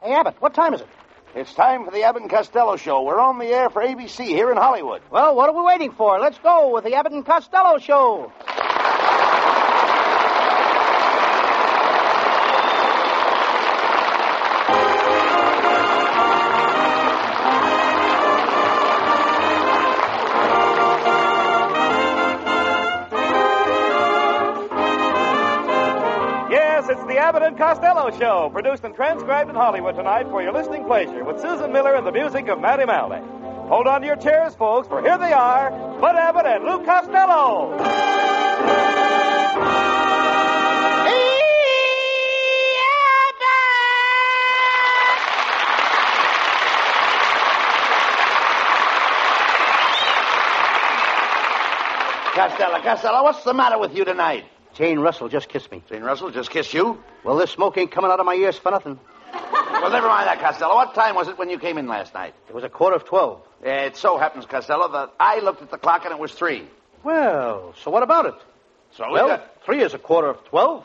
Hey, Abbott, what time is it? It's time for the Abbott and Costello Show. We're on the air for ABC here in Hollywood. Well, what are we waiting for? Let's go with the Abbott and Costello Show. It's the Abbott and Costello Show, produced and transcribed in Hollywood tonight for your listening pleasure with Susan Miller and the music of Matty Malney. Hold on to your chairs, folks, for here they are, Bud Abbott and Lou Costello. Costello, what's the matter with you tonight? Jane Russell just kissed me. Jane Russell just kissed you? Well, this smoke ain't coming out of my ears for nothing. Well, never mind that, Costello. What time was it when you came in last night? It was 12:15. It so happens, Costello, that I looked at the clock and it was 3. Well, so what about it? So Well, 3 is 12:15.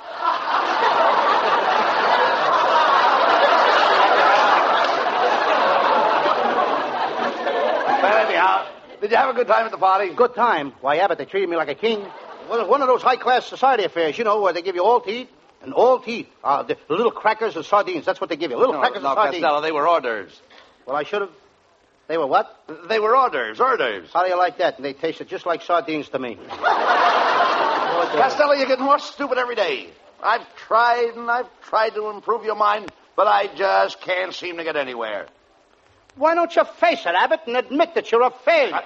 Well, anyhow, did you have a good time at the party? Good time. Why, Abbott, they treated me like a king. Well, it was one of those high-class society affairs, you know, where they give you all to eat. And all teeth. The little crackers and sardines. That's what they give you. Little crackers and sardines. Costello, they were hors d'oeuvres. Well, I should have. They were what? They were hors d'oeuvres, hors d'oeuvres. How do you like that? And they tasted just like sardines to me. Costello, you're getting more stupid every day. I've tried to improve your mind, but I just can't seem to get anywhere. Why don't you face it, Abbott, and admit that you're a failure?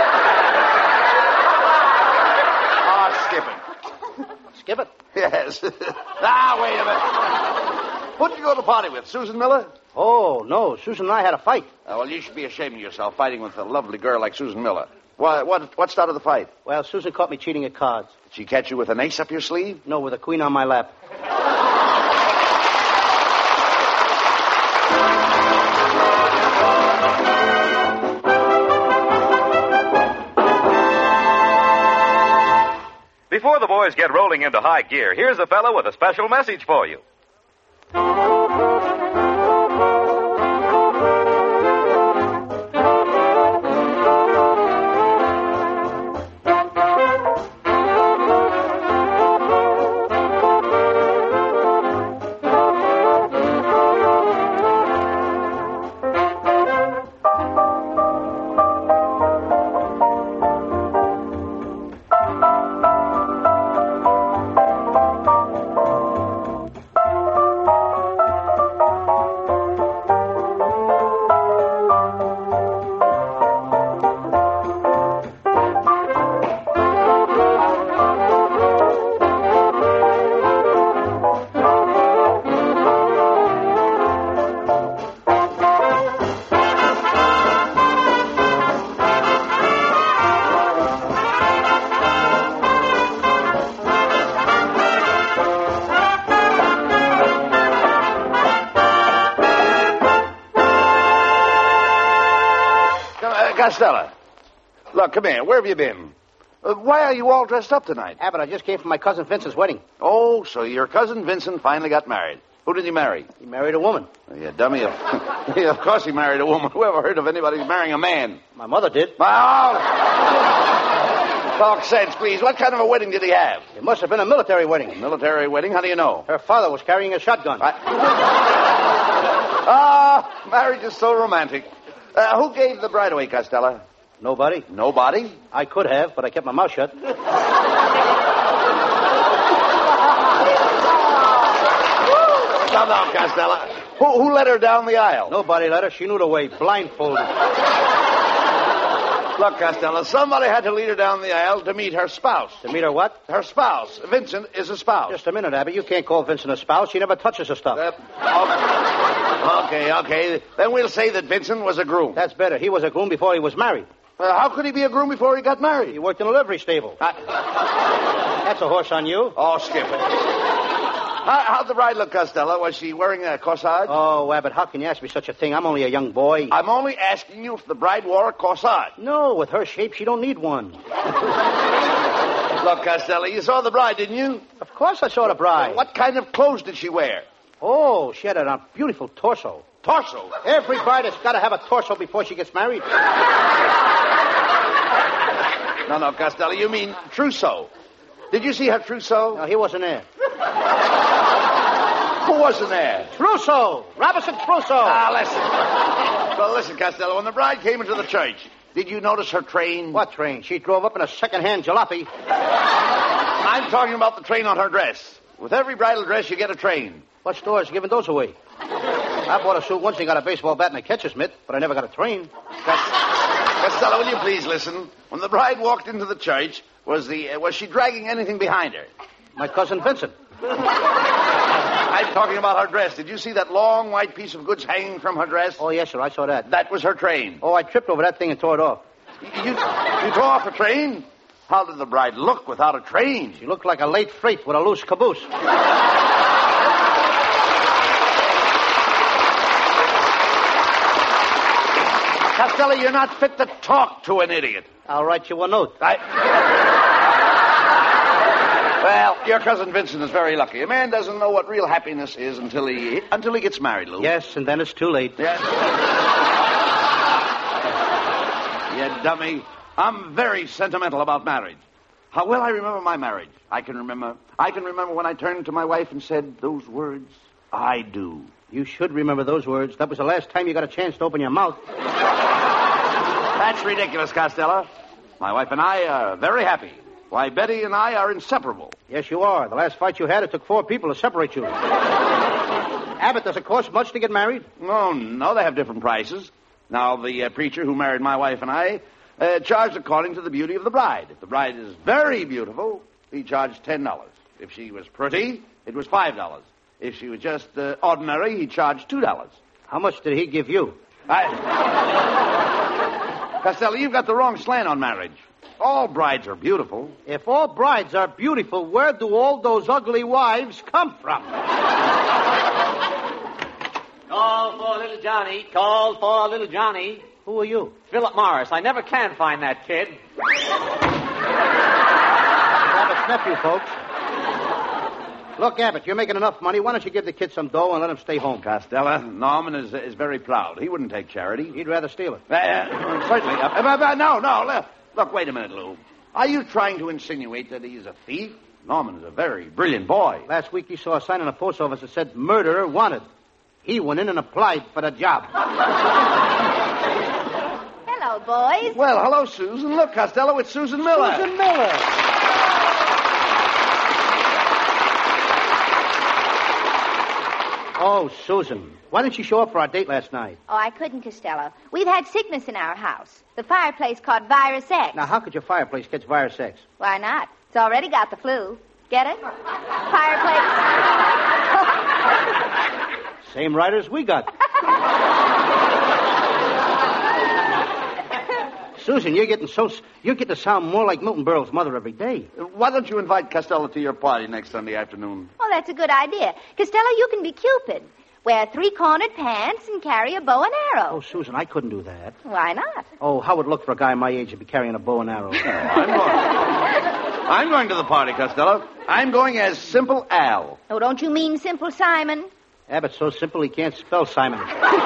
Skip it. Skip it? Yes. Wait a minute. Who did you go to the party with, Susan Miller? Oh, no. Susan and I had a fight. Oh, well, you should be ashamed of yourself fighting with a lovely girl like Susan Miller. What started the fight? Well, Susan caught me cheating at cards. Did she catch you with an ace up your sleeve? No, with a queen on my lap. Before the boys get rolling into high gear, here's a fellow with a special message for you. Costello, look, come here. Where have you been? Why are you all dressed up tonight? Abbott, I just came from my cousin Vincent's wedding. Oh, so your cousin Vincent finally got married. Who did he marry? He married a woman. Oh, you dummy. Of course he married a woman. Who ever heard of anybody marrying a man? My mother did. Talk sense, please. What kind of a wedding did he have? It must have been a military wedding. A military wedding? How do you know? Her father was carrying a shotgun. Marriage is so romantic. Who gave the bride away, Costello? Nobody. Nobody? I could have, but I kept my mouth shut. Calm down, Costello. Who led her down the aisle? Nobody let her. She knew the way, blindfolded. Look, Costello, somebody had to lead her down the aisle to meet her spouse. To meet her what? Her spouse. Vincent is a spouse. Just a minute, Abbott. You can't call Vincent a spouse. She never touches her stuff. Okay. Then we'll say that Vincent was a groom. That's better. He was a groom before he was married. How could he be a groom before he got married? He worked in a livery stable. That's a horse on you. Oh, skip it. How'd the bride look, Costello? Was she wearing a corsage? Oh, Abbott, how can you ask me such a thing? I'm only a young boy. I'm only asking you if the bride wore a corsage. No, with her shape, she don't need one. Look, Costello, you saw the bride, didn't you? Of course I saw the bride. What kind of clothes did she wear? Oh, she had a beautiful torso. Torso? Every bride has got to have a torso before she gets married. No, Costello, you mean trousseau. Did you see her trousseau? No, he wasn't there. Who wasn't there? Trousseau! Robinson Crusoe! Listen. Well, listen, Costello, when the bride came into the church, did you notice her train? What train? She drove up in a second-hand jalopy. I'm talking about the train on her dress. With every bridal dress, you get a train. What store's giving those away? I bought a suit once and got a baseball bat and a catcher's mitt, but I never got a train. Costello, will you please listen? When the bride walked into the church, was she dragging anything behind her? My cousin Vincent. I'm talking about her dress. Did you see that long white piece of goods hanging from her dress? Oh, yes, sir, I saw that. That was her train. Oh, I tripped over that thing and tore it off. You tore off a train? How did the bride look without a train? She looked like a late freight with a loose caboose. Costello, you're not fit to talk to an idiot. I'll write you a note. Well, your cousin Vincent is very lucky. A man doesn't know what real happiness is until he gets married, Lou. Yes, and then it's too late. Yes. You dummy. I'm very sentimental about marriage. How well I remember my marriage. I can remember when I turned to my wife and said those words, I do. You should remember those words. That was the last time you got a chance to open your mouth. That's ridiculous, Costello. My wife and I are very happy. Why, Betty and I are inseparable. Yes, you are. The last fight you had, it took 4 people to separate you. Abbott, does it cost much to get married? No, they have different prices. Now, the preacher who married my wife and I charged according to the beauty of the bride. If the bride is very beautiful, he charged $10. If she was pretty, it was $5. If she was just ordinary, he charged $2. How much did he give you? Costello, you've got the wrong slant on marriage. All brides are beautiful. If all brides are beautiful, where do all those ugly wives come from? Call for little Johnny. Call for little Johnny. Who are you? Philip Morris. I never can find that kid. Abbott's nephew, folks. Look, Abbott, you're making enough money. Why don't you give the kid some dough and let him stay home? Costello, Norman is very proud. He wouldn't take charity. He'd rather steal it. Certainly. No. Look, wait a minute, Lou. Are you trying to insinuate that he's a thief? Norman is a very brilliant boy. Last week he saw a sign in a post office that said, murderer wanted. He went in and applied for the job. Hello, boys. Well, hello, Susan. Look, Costello, it's Susan Miller. Susan Miller. Oh, Susan. Why didn't you show up for our date last night? Oh, I couldn't, Costello. We've had sickness in our house. The fireplace caught virus X. Now, how could your fireplace catch virus X? Why not? It's already got the flu. Get it? Fireplace. Same writers we got. Susan, you're getting to sound more like Milton Berle's mother every day. Why don't you invite Costello to your party next Sunday afternoon? Oh, that's a good idea. Costello, you can be Cupid. Wear 3-cornered pants and carry a bow and arrow. Oh, Susan, I couldn't do that. Why not? Oh, how would it look for a guy my age to be carrying a bow and arrow? I'm going to the party, Costello. I'm going as Simple Al. Oh, don't you mean Simple Simon? Abbott's so simple he can't spell Simon.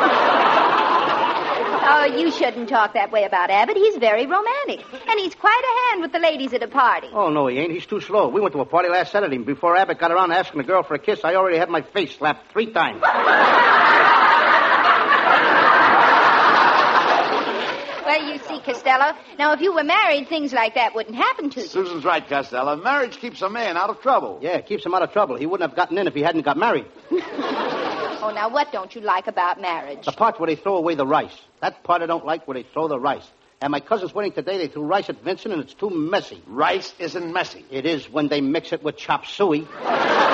Oh, you shouldn't talk that way about Abbott. He's very romantic. And he's quite a hand with the ladies at a party. Oh, no, he ain't. He's too slow. We went to a party last Saturday, and before Abbott got around to asking the girl for a kiss, I already had my face slapped 3 times. Well, you see, Costello, now if you were married, things like that wouldn't happen to you. Susan's right, Costello. Marriage keeps a man out of trouble. Yeah, it keeps him out of trouble. He wouldn't have gotten in if he hadn't got married. Oh, now what don't you like about marriage? The part where they throw away the rice. That part I don't like, where they throw the rice. And my cousin's wedding today, they threw rice at Vincent, and it's too messy. Rice isn't messy. It is when they mix it with chop suey. Well,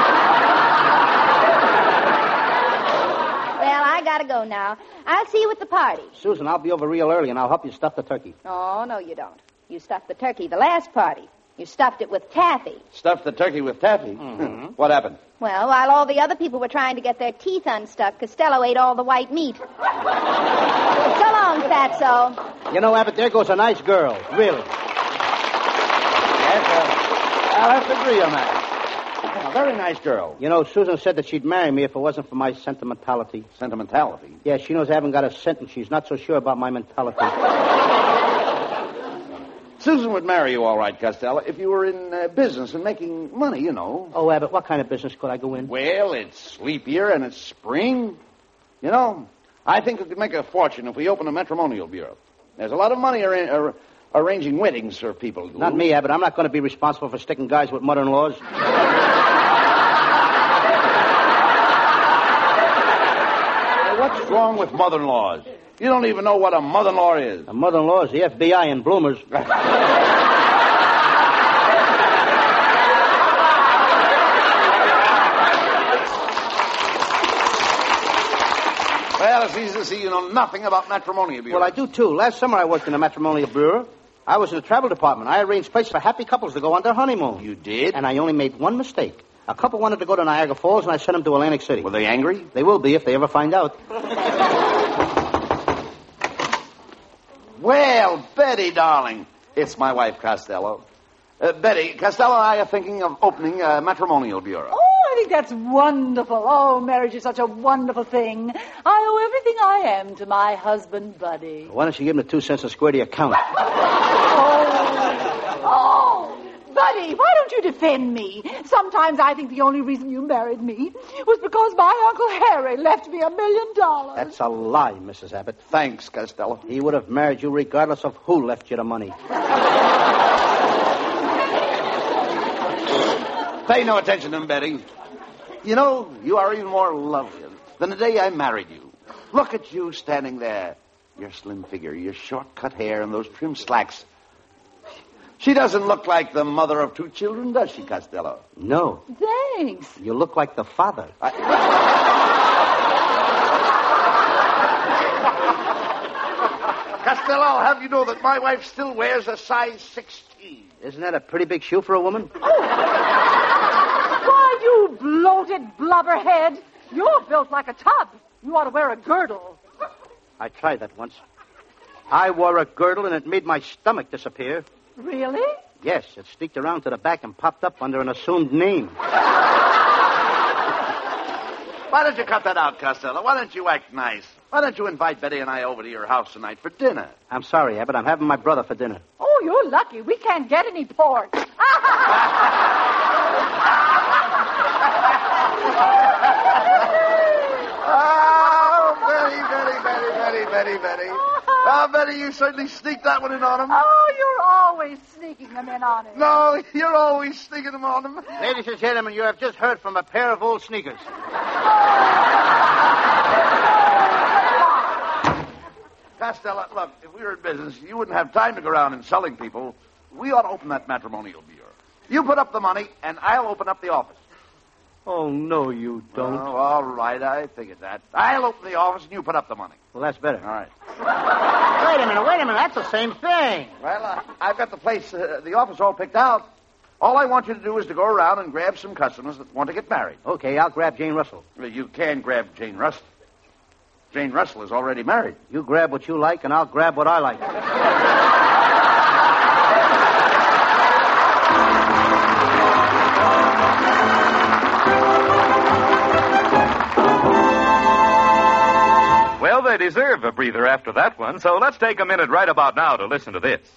I gotta go now. I'll see you at the party. Susan, I'll be over real early, and I'll help you stuff the turkey. Oh, no, you don't. You stuffed the turkey the last party. You stuffed it with taffy. Stuffed the turkey with taffy? Mm-hmm. What happened? Well, while all the other people were trying to get their teeth unstuck, Costello ate all the white meat. So long, Fatso. You know, Abbott, there goes a nice girl. Really. Yes, I'll have to agree on that. A very nice girl. You know, Susan said that she'd marry me if it wasn't for my sentimentality. Sentimentality? Yeah, she knows I haven't got a cent, and she's not so sure about my mentality. Susan would marry you all right, Costello, if you were in business and making money, you know. Oh, Abbott, what kind of business could I go in? Well, it's sleep year and it's spring. You know, I think we could make a fortune if we open a matrimonial bureau. There's a lot of money arranging weddings for people. Not me, Abbott. I'm not going to be responsible for sticking guys with mother-in-laws. What's wrong with mother-in-laws? You don't even know what a mother-in-law is. A mother-in-law is the FBI in Bloomers. Well, it's easy to see you know nothing about matrimonial bureau. Well, I do, too. Last summer I worked in a matrimonial bureau. I was in the travel department. I arranged places for happy couples to go on their honeymoon. You did? And I only made one mistake. A couple wanted to go to Niagara Falls, and I sent them to Atlantic City. Were they angry? They will be if they ever find out. Well, Betty, darling, it's my wife, Costello. Betty, Costello and I are thinking of opening a matrimonial bureau. Oh, I think that's wonderful. Oh, marriage is such a wonderful thing. I owe everything I am to my husband, Buddy. Why don't you give him the 2 cents a square to your account? Oh, Buddy, why don't you defend me? Sometimes I think the only reason you married me was because my Uncle Harry left me $1 million. That's a lie, Mrs. Abbott. Thanks, Costello. He would have married you regardless of who left you the money. Pay no attention to him, Betty. You know, you are even more lovely than the day I married you. Look at you standing there. Your slim figure, your short-cut hair, and those trim slacks. She doesn't look like the mother of 2 children, does she, Costello? No. Thanks. You look like the father. Costello, I'll have you know that my wife still wears a size 16. Isn't that a pretty big shoe for a woman? Why, you bloated blubberhead. You're built like a tub. You ought to wear a girdle. I tried that once. I wore a girdle, and it made my stomach disappear. Really? Yes, it sneaked around to the back and popped up under an assumed name. Why don't you cut that out, Costello? Why don't you act nice? Why don't you invite Betty and I over to your house tonight for dinner? I'm sorry, Abbott. I'm having my brother for dinner. Oh, you're lucky. We can't get any pork. Oh, Betty. Oh, Betty, you certainly sneaked that one in on him. Oh, you're always sneaking them in on him. No, you're always sneaking them on him. Ladies and gentlemen, you have just heard from a pair of old sneakers. Costello, look, if we were in business, you wouldn't have time to go around insulting people. We ought to open that matrimonial bureau. You put up the money, and I'll open up the office. Oh, no, you don't. Oh, all right, I figured that. I'll open the office, and you put up the money. Well, that's better. All right. Wait a minute. That's the same thing. Well, I've got the place, the office all picked out. All I want you to do is to go around and grab some customers that want to get married. Okay, I'll grab Jane Russell. You can grab Jane Russell. Jane Russell is already married. You grab what you like, and I'll grab what I like. Well, they deserve a breather after that one, so let's take a minute right about now to listen to this.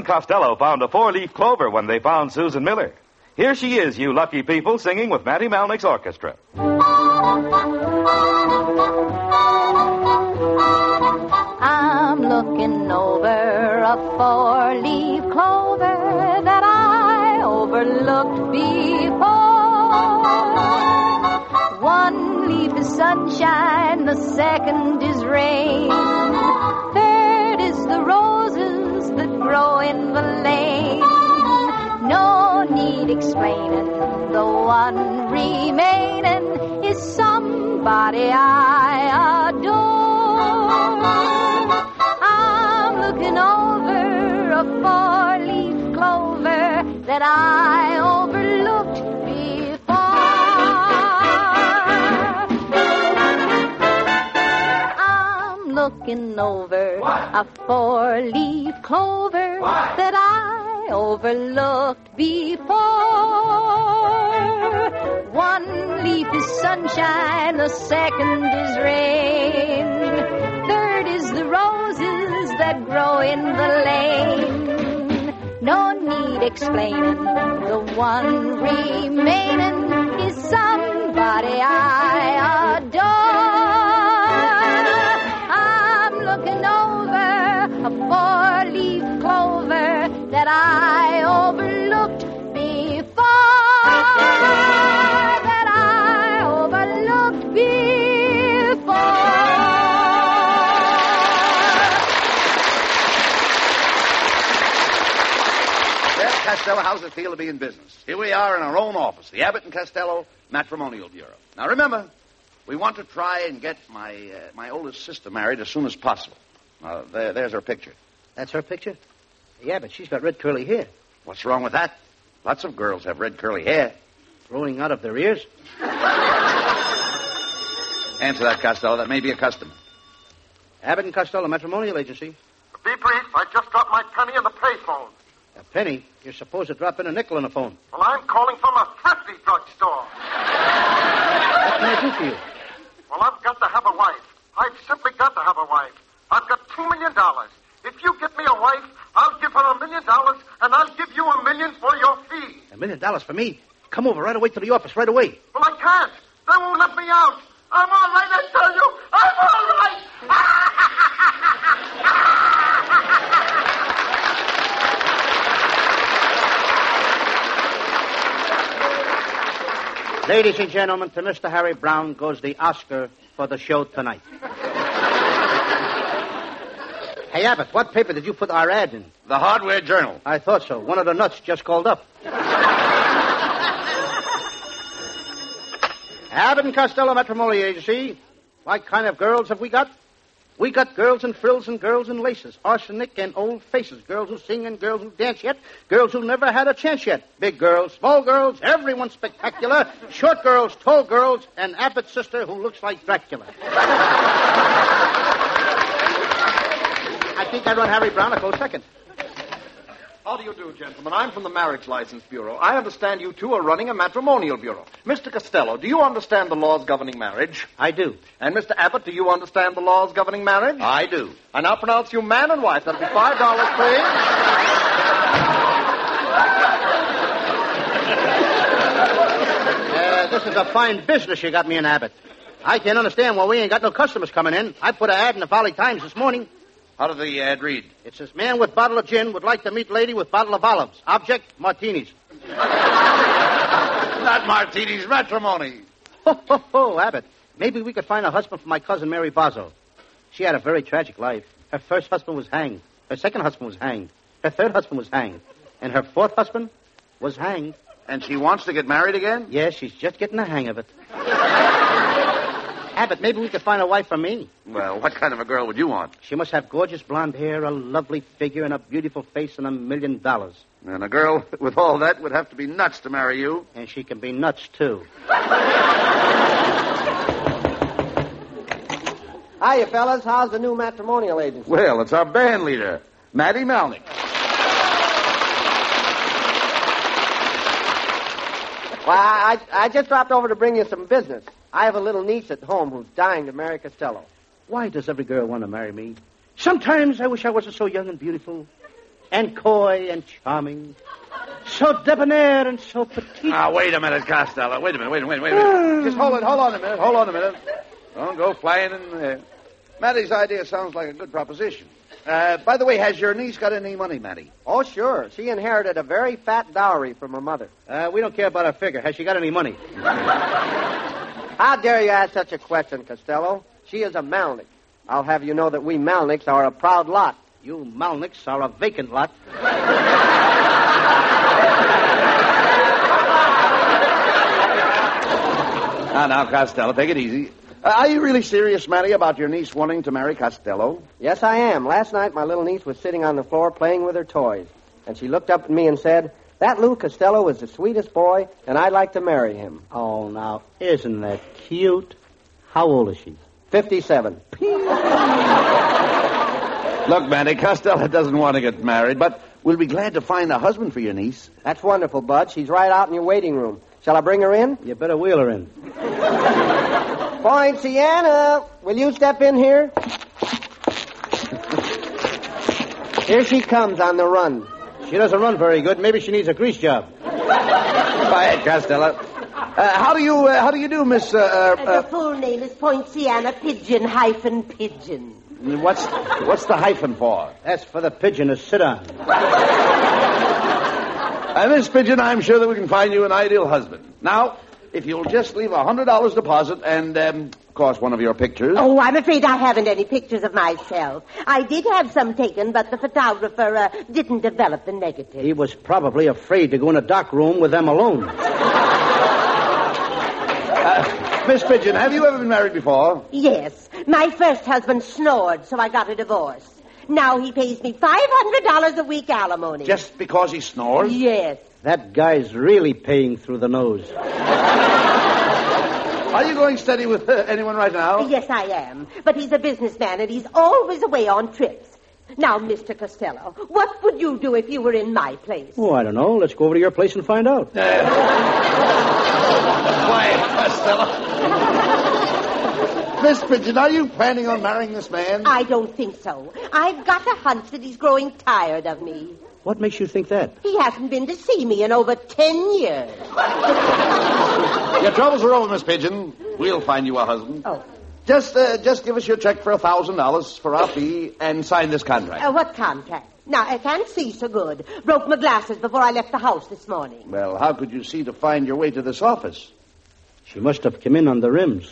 Costello found a four-leaf clover when they found Susan Miller. Here she is, you lucky people, singing with Matty Malnick's orchestra. I'm looking over a four-leaf clover that I overlooked before. One leaf is sunshine, the second is rain. Third is the roses that grow in the lane. No need explaining, the one remaining is somebody I adore. I'm looking over a four-leaf clover that I overlooked before. I'm looking over a four-leaf clover that I overlooked before. One leaf is sunshine, the second is rain. Third is the roses that grow in the lane. No need explaining, the one remaining is somebody I adore. I'm looking over a four-leaf clover that I overlooked before. That I overlooked before. Well, Costello, how's it feel to be in business? Here we are in our own office, the Abbott and Costello Matrimonial Bureau. Now, remember, we want to try and get my oldest sister married as soon as possible. There's her picture. That's her picture? Yeah, but she's got red curly hair. What's wrong with that? Lots of girls have red curly hair. Growing out of their ears? Answer that, Costello. That may be a custom. Abbott and Costello Matrimonial Agency. Be brief, I just got my penny in the payphone. A penny? You're supposed to drop in a nickel on the phone. Well, I'm calling from a thrifty drugstore. What can I do for you? Well, I've got to have a wife. I've simply got to have a wife. I've got $2 million. If you get me a wife, I'll give her $1 million, and I'll give you $1 million for your fee. $1 million for me? Come over right away to the office right away. Well, I can't. They won't let me out. I'm all right, I tell you. I'm all right. Ladies and gentlemen, to Mr. Harry Brown goes the Oscar for the show tonight. Hey, Abbott, what paper did you put our ad in? The Hardware Journal. I thought so. One of the nuts just called up. Abbott and Costello Matrimonial Agency. What kind of girls have we got? We got girls in frills and girls in laces, arsenic and old faces, girls who sing and girls who dance yet, girls who never had a chance yet, big girls, small girls, everyone spectacular, short girls, tall girls, and Abbott's sister who looks like Dracula. I think I run Harry Brown a close second. How do you do, gentlemen? I'm from the Marriage License Bureau. I understand you two are running a matrimonial bureau. Mr. Costello, do you understand the laws governing marriage? I do. And Mr. Abbott, do you understand the laws governing marriage? I do. I now pronounce you man and wife. That'll be $5, please. This is a fine business you got me in, Abbott. I can't understand why we ain't got no customers coming in. I put an ad in the Valley Times this morning. How did the ad read? It says, man with bottle of gin would like to meet lady with bottle of olives. Object, martinis. Not martinis, matrimony. Ho, Abbott. Maybe we could find a husband for my cousin Mary Bozzo. She had a very tragic life. Her first husband was hanged. Her second husband was hanged. Her third husband was hanged. And her fourth husband was hanged. And she wants to get married again? Yes, she's just getting the hang of it. Abbott, maybe we could find a wife for me. Well, what kind of a girl would you want? She must have gorgeous blonde hair, a lovely figure, and a beautiful face, and $1 million. And a girl with all that would have to be nuts to marry you. And she can be nuts, too. Hiya, fellas. How's the new matrimonial agency? Well, it's our band leader, Matty Malnick. Well, I just dropped over to bring you some business. I have a little niece at home who's dying to marry Costello. Why does every girl want to marry me? Sometimes I wish I wasn't so young and beautiful. and coy and charming. So debonair and so petite. Now, wait a minute, Costello. Wait a minute. Just hold on a minute. Don't go flying in the air. Mattie's idea sounds like a good proposition. By the way, has your niece got any money, Mattie? Oh, sure. She inherited a very fat dowry from her mother. We don't care about her figure. Has she got any money? How dare you ask such a question, Costello? She is a Malnick. I'll have you know that we Malnicks are a proud lot. You Malnicks are a vacant lot. Now, Costello, take it easy. Are you really serious, Mattie, about your niece wanting to marry Costello? Yes, I am. Last night, my little niece was sitting on the floor playing with her toys. And she looked up at me and said, "That Lou Costello is the sweetest boy, and I'd like to marry him." Oh, now, isn't that cute? How old is she? 57. Look, Mattie, Costello doesn't want to get married, but we'll be glad to find a husband for your niece. That's wonderful, Bud. She's right out in your waiting room. Shall I bring her in? You better wheel her in. Poinciana, will you step in here? Here she comes on the run. She doesn't run very good. Maybe she needs a grease job. Quiet, Costello. How do you do, Miss... The full name is Poinciana Pigeon-Pigeon. What's the hyphen for? That's for the pigeon to sit on. Miss Pigeon, I'm sure that we can find you an ideal husband. Now, if you'll just leave $100 deposit and, of course, one of your pictures. Oh, I'm afraid I haven't any pictures of myself. I did have some taken, but the photographer didn't develop the negative. He was probably afraid to go in a dark room with them alone. Miss Pigeon, have you ever been married before? Yes. My first husband snored, so I got a divorce. Now he pays me $500 a week alimony. Just because he snores? Yes. That guy's really paying through the nose. Are you going steady with anyone right now? Yes, I am. But he's a businessman, and he's always away on trips. Now, Mr. Costello, what would you do if you were in my place? Oh, I don't know. Let's go over to your place and find out. Quiet, Costello. Miss Pigeon, are you planning on marrying this man? I don't think so. I've got a hunch that he's growing tired of me. What makes you think that? He hasn't been to see me in over 10 years. Your troubles are over, Miss Pigeon. We'll find you a husband. Oh. Just give us your check for $1,000 for our fee and sign this contract. What contract? Now, I can't see so good. Broke my glasses before I left the house this morning. Well, how could you see to find your way to this office? She must have come in on the rims.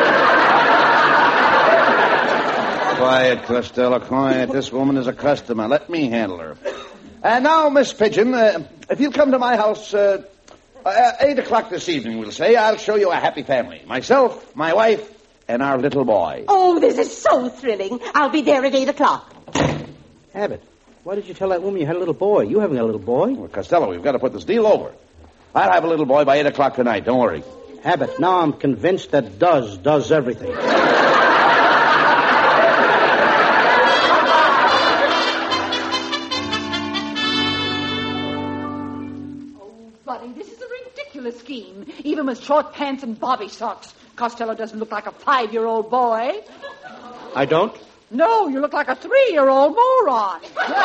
Quiet, Costello, quiet. This woman is a customer. Let me handle her. And now, Miss Pigeon, if you'll come to my house 8 o'clock this evening, we'll say, I'll show you a happy family. Myself, my wife, and our little boy. Oh, this is so thrilling. I'll be there at 8 o'clock. Abbott, why did you tell that woman you had a little boy? You haven't got a little boy. Well, Costello, we've got to put this deal over. I'll have a little boy by 8 o'clock tonight. Don't worry. Abbott, now I'm convinced that does everything. Buddy, this is a ridiculous scheme. Even with short pants and bobby socks, Costello doesn't look like a 5-year-old boy. I don't? No, you look like a 3-year-old moron.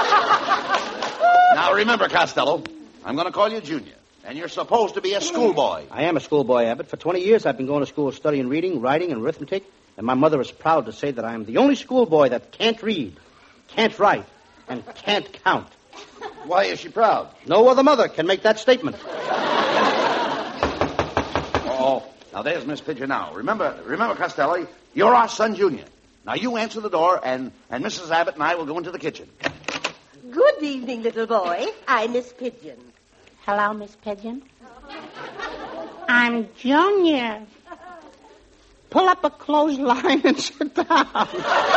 Now, remember, Costello, I'm going to call you Junior, and you're supposed to be a schoolboy. I am a schoolboy, Abbott. For 20 years, I've been going to school studying reading, writing, and arithmetic, and my mother is proud to say that I am the only schoolboy that can't read, can't write, and can't count. Why is she proud? No other mother can make that statement. Oh, now there's Miss Pigeon now. Remember, Costello, you're our son Junior. Now you answer the door, and Mrs. Abbott and I will go into the kitchen. Good evening, little boy. I'm Miss Pigeon. Hello, Miss Pigeon. I'm Junior. Pull up a clothesline and sit down.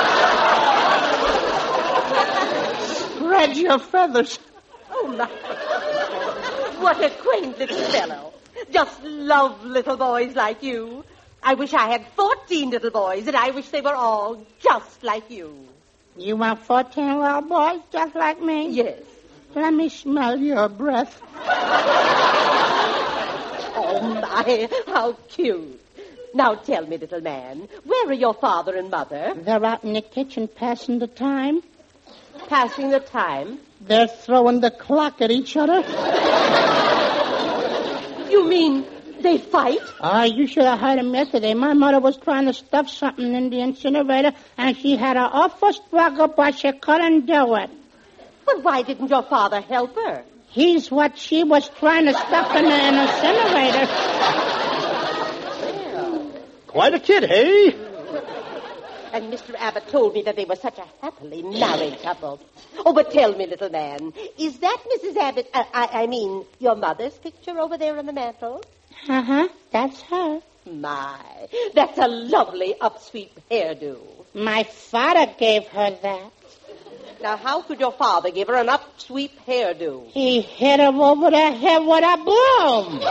Spread your feathers. Oh, my. What a quaint little fellow. Just love little boys like you. I wish I had 14 little boys, and I wish they were all just like you. You want 14 little boys just like me? Yes. Let me smell your breath. Oh, my, how cute. Now tell me, little man, where are your father and mother? They're out in the kitchen passing the time. Passing the time? They're throwing the clock at each other. You mean they fight? You should have heard him yesterday. My mother was trying to stuff something in the incinerator, and she had an awful struggle, but she couldn't do it. But why didn't your father help her? He's what she was trying to stuff in the incinerator. Quite a kid, hey? And Mr. Abbott told me that they were such a happily married couple. Oh, but tell me, little man, is that Mrs. Abbott, I mean, your mother's picture over there on the mantel? Uh-huh, that's her. My, that's a lovely upsweep hairdo. My father gave her that. Now, how could your father give her an upsweep hairdo? He hit her over the head with a broom.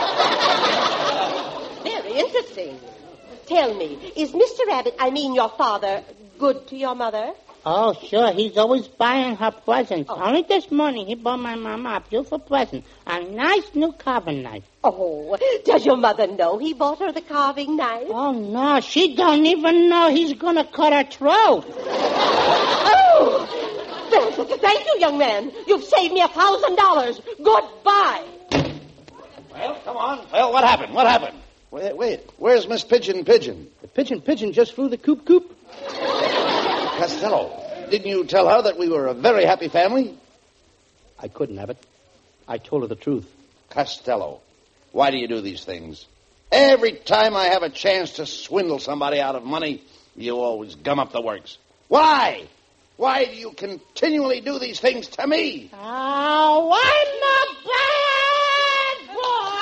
Very interesting. Tell me, is Mr. Abbott, I mean your father, good to your mother? Oh, sure. He's always buying her presents. Oh. Only this morning he bought my mama a beautiful present. A nice new carving knife. Oh, does your mother know he bought her the carving knife? Oh, no. She don't even know he's going to cut her throat. Oh! Thank you, young man. You've saved me $1,000. Goodbye. Well, come on. Well, what happened? What happened? Wait. Where's Miss Pigeon? The pigeon just flew the coop. Costello, didn't you tell her that we were a very happy family? I couldn't, Abbott. I told her the truth. Costello, why do you do these things? Every time I have a chance to swindle somebody out of money, you always gum up the works. Why? Why do you continually do these things to me? Oh, I'm a bad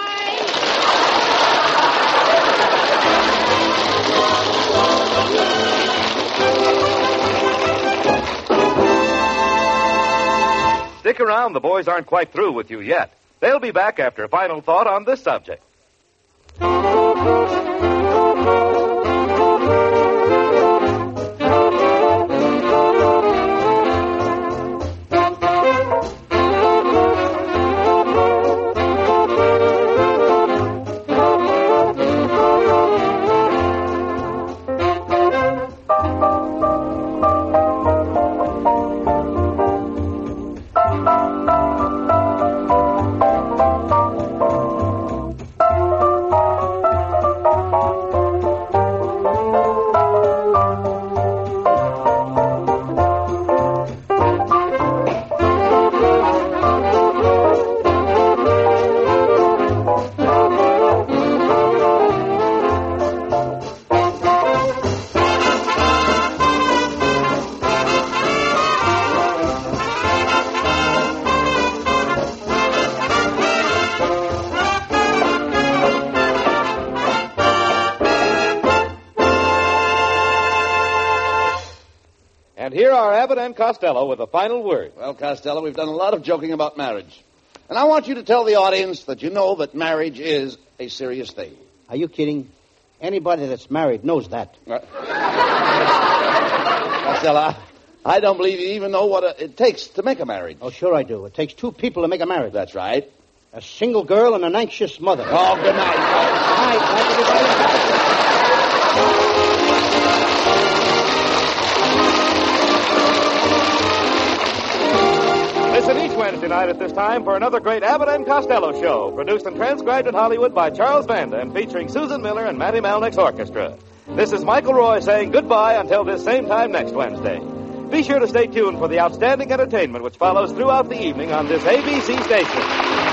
boy! Stick around. The boys aren't quite through with you yet. They'll be back after a final thought on this subject. And here are Abbott and Costello with a final word. Well, Costello, we've done a lot of joking about marriage. And I want you to tell the audience that you know that marriage is a serious thing. Are you kidding? Anybody that's married knows that. Costello, I don't believe you even know what it takes to make a marriage. Oh, sure I do. It takes two people to make a marriage. That's right. A single girl and an anxious mother. Oh, good night. Good night, everybody. Listen each Wednesday night at this time for another great Abbott and Costello show, produced and transcribed in Hollywood by Charles Vanda and featuring Susan Miller and Matty Malnick's orchestra. This is Michael Roy saying goodbye until this same time next Wednesday. Be sure to stay tuned for the outstanding entertainment which follows throughout the evening on this ABC station.